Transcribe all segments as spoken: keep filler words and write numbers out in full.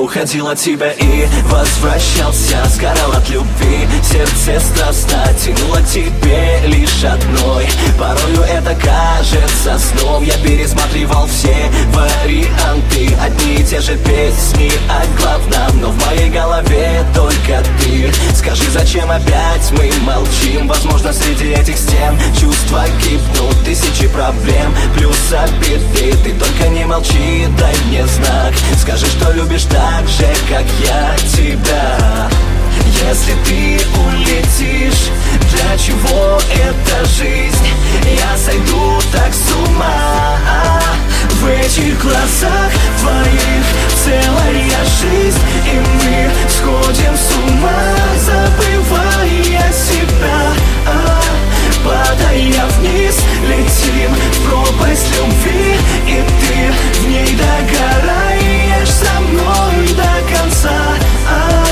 уходил от тебя и возвращался, сгорал от любви. Сердце страстно тянуло к тебе лишь одной. Порою это кажется сном. Я пересматривал все варианты, одни и те же песни о главном, но в моей голове только ты. Скажи, зачем опять мы молчим? Возможно, среди этих стен чувства кипнут, тысячи проблем плюс обиды. Ты только не молчи, дай мне знак. Скажи, что любишь так же, как я тебя. Если ты улетишь, для чего эта жизнь? Я сойду так с ума. В этих глазах твоих целая жизнь, и мы сходим с ума, забывая себя. а, Падая вниз, летим в пропасть любви, и ты в ней догораешь со мной до конца. а,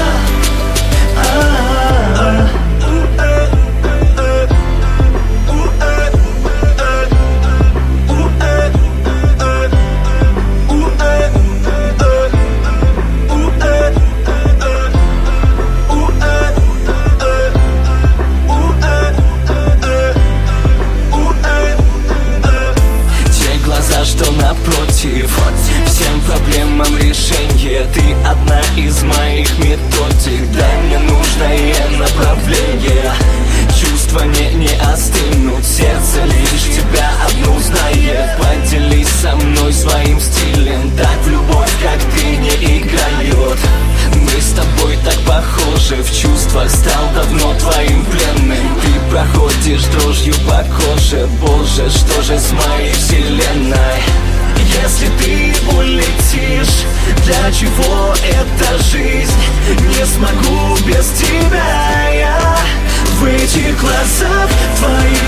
что напротив, всем проблемам решение. Ты одна из моих методик. Дай мне нужное направление. Чувства не, не остынут, сердце лишь тебя одну знает. Поделись со мной своим стилем, так в любовь, как ты, не играет. Мы с тобой так похожи, в чувствах стал давно твоим пленным. Ты проходишь дрожью по коже, боже, что же с моей вселенной? Если ты улетишь, для чего эта жизнь? Не смогу без тебя я. В этих глазах твоих